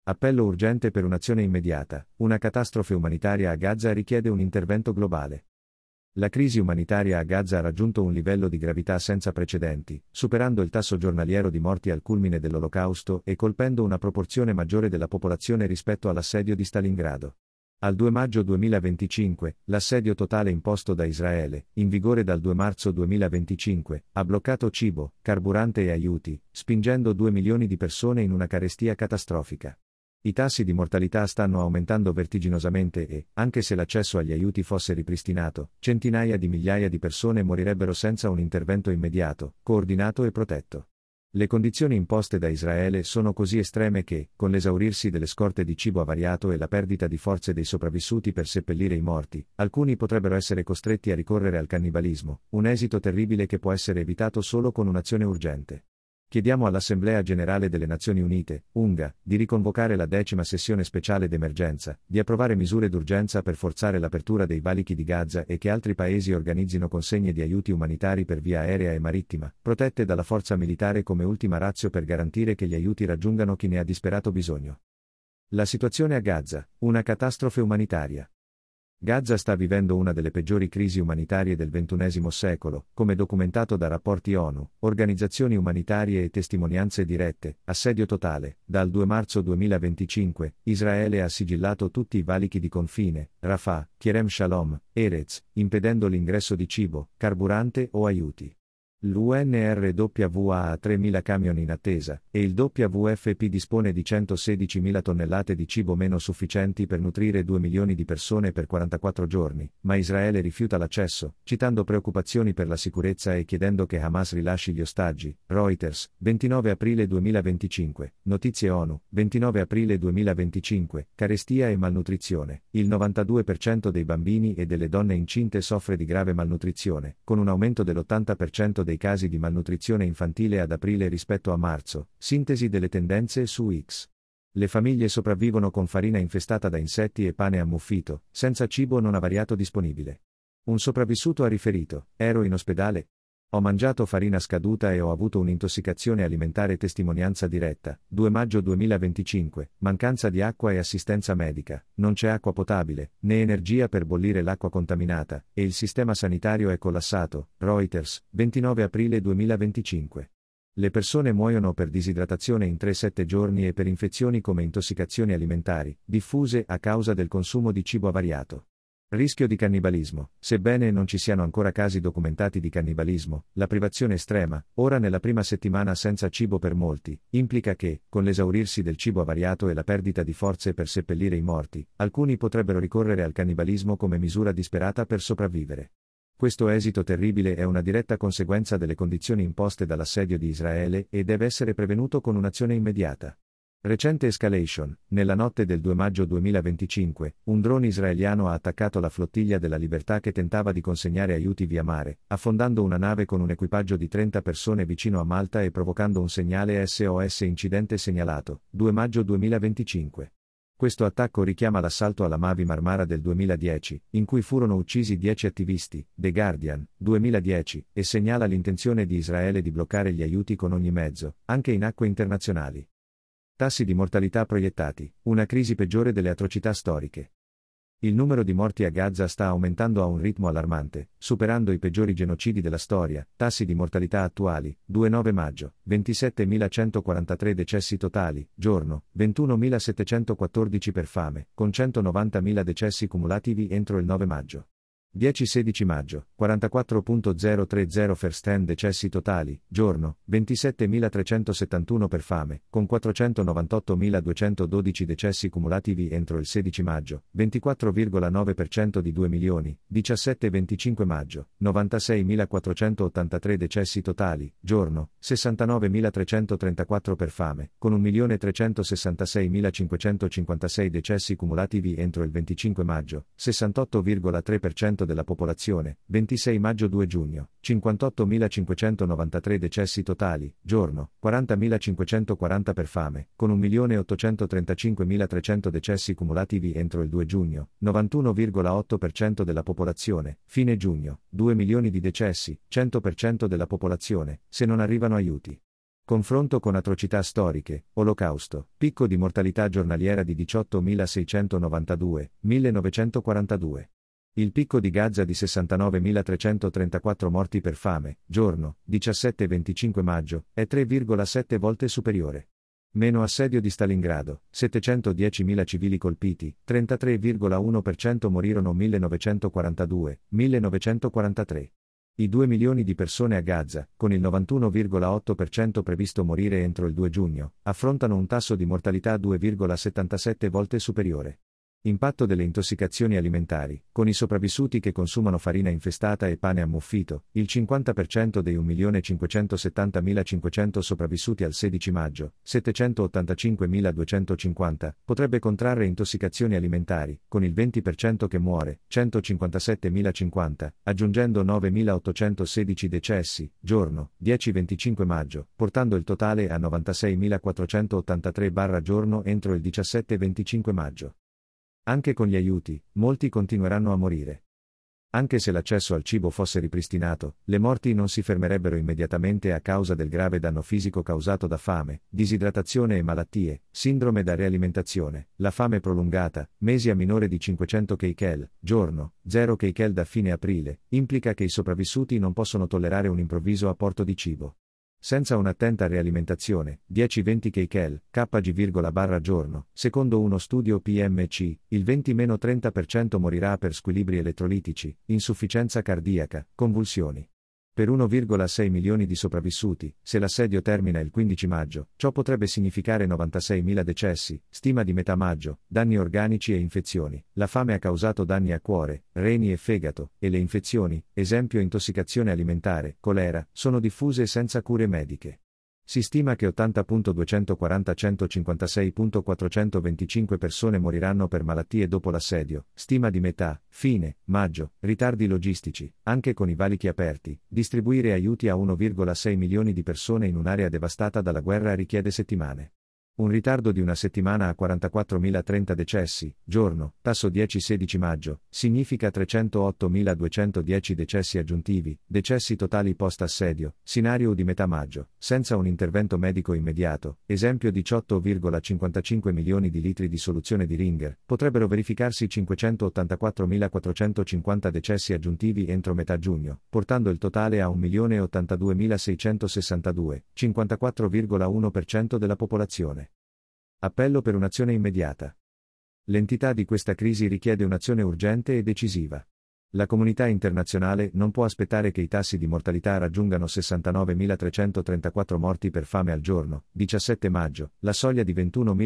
Appello urgente per un'azione immediata, una catastrofe umanitaria a Gaza richiede un intervento globale. La crisi umanitaria a Gaza ha raggiunto un livello di gravità senza precedenti, superando il tasso giornaliero di morti al culmine dell'Olocausto e colpendo una proporzione maggiore della popolazione rispetto all'assedio di Stalingrado. Al 2 maggio 2025, l'assedio totale imposto da Israele, in vigore dal 2 marzo 2025, ha bloccato cibo, carburante e aiuti, spingendo 2 milioni di persone in una carestia catastrofica. I tassi di mortalità stanno aumentando vertiginosamente e, anche se l'accesso agli aiuti fosse ripristinato, centinaia di migliaia di persone morirebbero senza un intervento immediato, coordinato e protetto. Le condizioni imposte da Israele sono così estreme che, con l'esaurirsi delle scorte di cibo avariato e la perdita di forze dei sopravvissuti per seppellire i morti, alcuni potrebbero essere costretti a ricorrere al cannibalismo, un esito terribile che può essere evitato solo con un'azione urgente. Chiediamo all'Assemblea Generale delle Nazioni Unite, UNGA, di riconvocare la 10ª sessione speciale d'emergenza, di approvare misure d'urgenza per forzare l'apertura dei valichi di Gaza e che altri paesi organizzino consegne di aiuti umanitari per via aerea e marittima, protette dalla forza militare come ultima ratio per garantire che gli aiuti raggiungano chi ne ha disperato bisogno. La situazione a Gaza, una catastrofe umanitaria. Gaza sta vivendo una delle peggiori crisi umanitarie del XXI secolo, come documentato da rapporti ONU, organizzazioni umanitarie e testimonianze dirette. Assedio totale. Dal 2 marzo 2025, Israele ha sigillato tutti i valichi di confine, Rafah, Kerem Shalom, Erez, impedendo l'ingresso di cibo, carburante o aiuti. L'UNRWA ha 3.000 camion in attesa, e il WFP dispone di 116.000 tonnellate di cibo meno sufficienti per nutrire 2 milioni di persone per 44 giorni, ma Israele rifiuta l'accesso, citando preoccupazioni per la sicurezza e chiedendo che Hamas rilasci gli ostaggi. Reuters, 29 aprile 2025, Notizie ONU, 29 aprile 2025, carestia e malnutrizione. Il 92% dei bambini e delle donne incinte soffre di grave malnutrizione, con un aumento dell'80% dei casi di malnutrizione infantile ad aprile rispetto a marzo. Sintesi delle tendenze su X. Le famiglie sopravvivono con farina infestata da insetti e pane ammuffito, senza cibo non avariato disponibile. Un sopravvissuto ha riferito: ero in ospedale. Ho mangiato farina scaduta e ho avuto un'intossicazione alimentare. Testimonianza diretta, 2 maggio 2025, mancanza di acqua e assistenza medica, non c'è acqua potabile, né energia per bollire l'acqua contaminata, e il sistema sanitario è collassato. Reuters, 29 aprile 2025. Le persone muoiono per disidratazione in 3-7 giorni e per infezioni come intossicazioni alimentari, diffuse a causa del consumo di cibo avariato. Rischio di cannibalismo. Sebbene non ci siano ancora casi documentati di cannibalismo, la privazione estrema, ora nella prima settimana senza cibo per molti, implica che, con l'esaurirsi del cibo avariato e la perdita di forze per seppellire i morti, alcuni potrebbero ricorrere al cannibalismo come misura disperata per sopravvivere. Questo esito terribile è una diretta conseguenza delle condizioni imposte dall'assedio di Israele e deve essere prevenuto con un'azione immediata. Recente escalation. Nella notte del 2 maggio 2025, un drone israeliano ha attaccato la flottiglia della Libertà che tentava di consegnare aiuti via mare, affondando una nave con un equipaggio di 30 persone vicino a Malta e provocando un segnale SOS incidente segnalato, 2 maggio 2025. Questo attacco richiama l'assalto alla Mavi Marmara del 2010, in cui furono uccisi 10 attivisti, The Guardian, 2010, e segnala l'intenzione di Israele di bloccare gli aiuti con ogni mezzo, anche in acque internazionali. Tassi di mortalità proiettati, una crisi peggiore delle atrocità storiche. Il numero di morti a Gaza sta aumentando a un ritmo allarmante, superando i peggiori genocidi della storia. Tassi di mortalità attuali, 2-9 maggio, 27.143 decessi totali, giorno, 21.714 per fame, con 190.000 decessi cumulativi entro il 9 maggio. 10-16 maggio, 44.030 first hand decessi totali, giorno, 27.371 per fame, con 498.212 decessi cumulativi entro il 16 maggio, 24,9% di 2 milioni, 17-25 maggio, 96.483 decessi totali, giorno, 69.334 per fame, con 1.366.556 decessi cumulativi entro il 25 maggio, 68,3% della popolazione, 26 maggio 2 giugno, 58.593 decessi totali, giorno, 40.540 per fame, con 1.835.300 decessi cumulativi entro il 2 giugno, 91,8% della popolazione, fine giugno, 2 milioni di decessi, 100% della popolazione, se non arrivano aiuti. Confronto con atrocità storiche, Olocausto, picco di mortalità giornaliera di 18.692, 1942. Il picco di Gaza di 69.334 morti per fame, giorno, 17 e 25 maggio, è 3,7 volte superiore. Meno assedio di Stalingrado, 710.000 civili colpiti, 33,1% morirono 1942, 1943. I 2 milioni di persone a Gaza, con il 91,8% previsto morire entro il 2 giugno, affrontano un tasso di mortalità 2,77 volte superiore. Impatto delle intossicazioni alimentari, con i sopravvissuti che consumano farina infestata e pane ammuffito, il 50% dei 1.570.500 sopravvissuti al 16 maggio, 785.250, potrebbe contrarre intossicazioni alimentari, con il 20% che muore, 157.050, aggiungendo 9.816 decessi, giorno, 10-25 maggio, portando il totale a 96.483 giorno entro il 17-25 maggio. Anche con gli aiuti, molti continueranno a morire. Anche se l'accesso al cibo fosse ripristinato, le morti non si fermerebbero immediatamente a causa del grave danno fisico causato da fame, disidratazione e malattie, sindrome da realimentazione, la fame prolungata, mesi a minore di 500 kcal, giorno, 0 kcal da fine aprile, implica che i sopravvissuti non possono tollerare un improvviso apporto di cibo. Senza un'attenta realimentazione, 10-20 kcal, kg giorno, secondo uno studio PMC, il 20-30% morirà per squilibri elettrolitici, insufficienza cardiaca, convulsioni. Per 1,6 milioni di sopravvissuti, se l'assedio termina il 15 maggio, ciò potrebbe significare 96.000 decessi, stima di metà maggio, danni organici e infezioni. La fame ha causato danni a cuore, reni e fegato, e le infezioni, esempio intossicazione alimentare, colera, sono diffuse senza cure mediche. Si stima che 80.240-156.425 persone moriranno per malattie dopo l'assedio, stima di metà, fine, maggio, ritardi logistici, anche con i valichi aperti, distribuire aiuti a 1,6 milioni di persone in un'area devastata dalla guerra richiede settimane. Un ritardo di una settimana a 44.030 decessi, giorno, tasso 10-16 maggio, significa 308.210 decessi aggiuntivi, decessi totali post-assedio, scenario di metà maggio, senza un intervento medico immediato, esempio 18,55 milioni di litri di soluzione di Ringer, potrebbero verificarsi 584.450 decessi aggiuntivi entro metà giugno, portando il totale a 1.082.662, 54,1% della popolazione. Appello per un'azione immediata. L'entità di questa crisi richiede un'azione urgente e decisiva. La comunità internazionale non può aspettare che i tassi di mortalità raggiungano 69.334 morti per fame al giorno, 17 maggio, la soglia di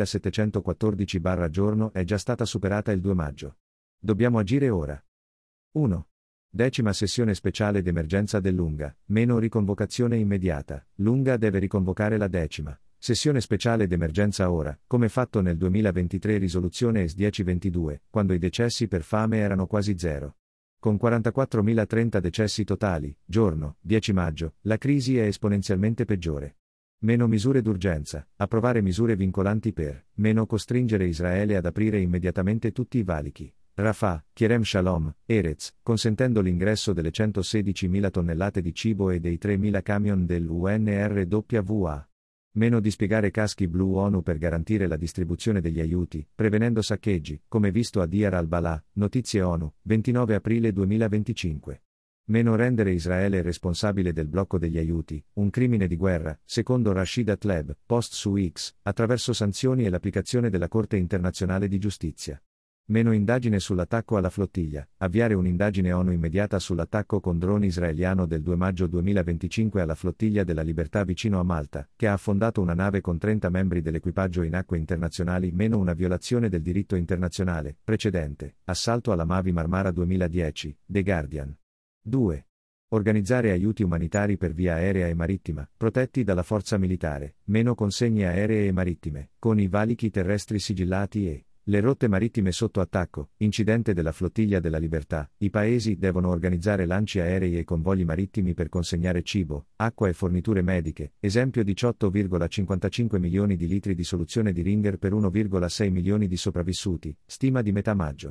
21.714 giorno è già stata superata il 2 maggio. Dobbiamo agire ora. 1. Decima sessione speciale d'emergenza dell'UNGA, meno riconvocazione immediata, l'UNGA deve riconvocare la 10ª. Sessione speciale d'emergenza ora, come fatto nel 2023 risoluzione ES 1022, quando i decessi per fame erano quasi zero. Con 44.030 decessi totali, giorno, 10 maggio, la crisi è esponenzialmente peggiore. Meno misure d'urgenza, approvare misure vincolanti per, meno costringere Israele ad aprire immediatamente tutti i valichi. Rafah, Kerem Shalom, Erez, consentendo l'ingresso delle 116.000 tonnellate di cibo e dei 3.000 camion dell'UNRWA. Meno dispiegare caschi blu ONU per garantire la distribuzione degli aiuti, prevenendo saccheggi, come visto a Deir al-Balà, notizie ONU, 29 aprile 2025. Meno rendere Israele responsabile del blocco degli aiuti, un crimine di guerra, secondo Rashida Tlaib, post su X, attraverso sanzioni e l'applicazione della Corte internazionale di giustizia. Meno indagine sull'attacco alla flottiglia, avviare un'indagine ONU immediata sull'attacco con droni israeliano del 2 maggio 2025 alla flottiglia della Libertà vicino a Malta, che ha affondato una nave con 30 membri dell'equipaggio in acque internazionali. Meno una violazione del diritto internazionale, precedente, assalto alla Mavi Marmara 2010, The Guardian. 2. Organizzare aiuti umanitari per via aerea e marittima, protetti dalla forza militare, meno consegne aeree e marittime, con i valichi terrestri sigillati e le rotte marittime sotto attacco, incidente della flottiglia della Libertà, i paesi devono organizzare lanci aerei e convogli marittimi per consegnare cibo, acqua e forniture mediche, esempio 18,55 milioni di litri di soluzione di Ringer per 1,6 milioni di sopravvissuti, stima di metà maggio.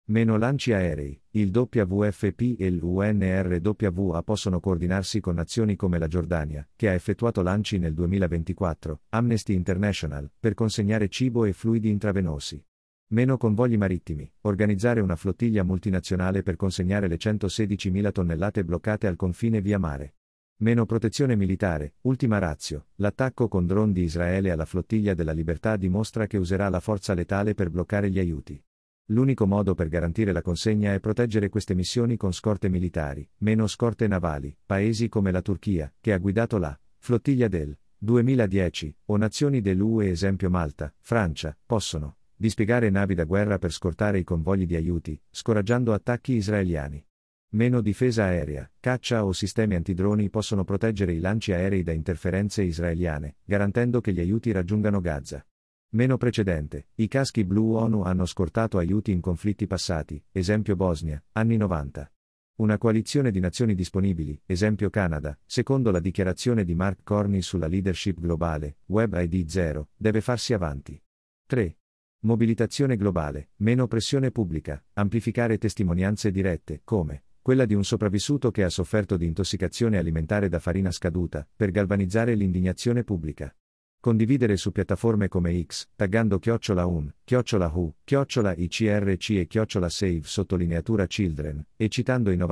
Meno lanci aerei, il WFP e l'UNRWA possono coordinarsi con nazioni come la Giordania, che ha effettuato lanci nel 2024, Amnesty International, per consegnare cibo e fluidi intravenosi. Meno convogli marittimi, organizzare una flottiglia multinazionale per consegnare le 116.000 tonnellate bloccate al confine via mare. Meno protezione militare, ultima ratio, l'attacco con drone di Israele alla flottiglia della libertà dimostra che userà la forza letale per bloccare gli aiuti. L'unico modo per garantire la consegna è proteggere queste missioni con scorte militari, meno scorte navali, paesi come la Turchia, che ha guidato la flottiglia del 2010, o nazioni dell'UE esempio Malta, Francia, possono dispiegare navi da guerra per scortare i convogli di aiuti, scoraggiando attacchi israeliani. Meno difesa aerea, caccia o sistemi antidroni possono proteggere i lanci aerei da interferenze israeliane, garantendo che gli aiuti raggiungano Gaza. Meno precedente, i caschi blu ONU hanno scortato aiuti in conflitti passati, esempio Bosnia, anni 90. Una coalizione di nazioni disponibili, esempio Canada, secondo la dichiarazione di Mark Corney sulla leadership globale, Web ID 0, deve farsi avanti. 3. Mobilitazione globale, meno pressione pubblica, amplificare testimonianze dirette, come quella di un sopravvissuto che ha sofferto di intossicazione alimentare da farina scaduta, per galvanizzare l'indignazione pubblica. Condividere su piattaforme come X, taggando !un, !hu, !icrc e !save sottolineatura children, e citando i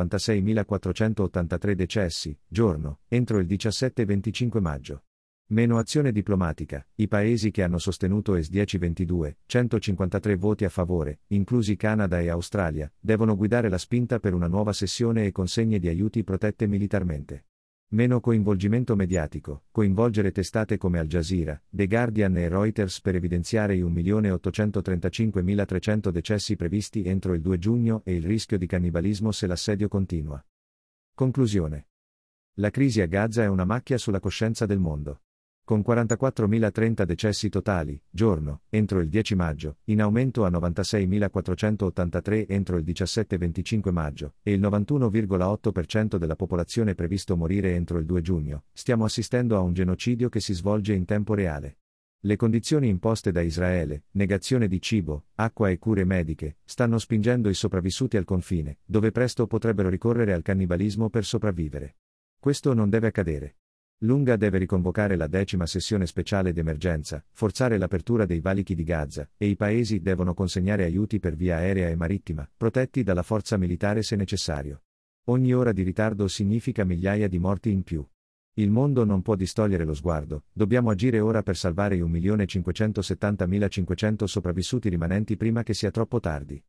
96.483 decessi, giorno, entro il 17-25 maggio. Meno azione diplomatica, i paesi che hanno sostenuto ES 1022, 153 voti a favore, inclusi Canada e Australia, devono guidare la spinta per una nuova sessione e consegne di aiuti protette militarmente. Meno coinvolgimento mediatico, coinvolgere testate come Al Jazeera, The Guardian e Reuters per evidenziare i 1.835.300 decessi previsti entro il 2 giugno e il rischio di cannibalismo se l'assedio continua. Conclusione. La crisi a Gaza è una macchia sulla coscienza del mondo. Con 44.030 decessi totali, giorno, entro il 10 maggio, in aumento a 96.483 entro il 17-25 maggio, e il 91,8% della popolazione previsto morire entro il 2 giugno, stiamo assistendo a un genocidio che si svolge in tempo reale. Le condizioni imposte da Israele, negazione di cibo, acqua e cure mediche, stanno spingendo i sopravvissuti al confine, dove presto potrebbero ricorrere al cannibalismo per sopravvivere. Questo non deve accadere. L'UNGA deve riconvocare la 10ª sessione speciale d'emergenza, forzare l'apertura dei valichi di Gaza, e i paesi devono consegnare aiuti per via aerea e marittima, protetti dalla forza militare se necessario. Ogni ora di ritardo significa migliaia di morti in più. Il mondo non può distogliere lo sguardo, dobbiamo agire ora per salvare i 1.570.500 sopravvissuti rimanenti prima che sia troppo tardi.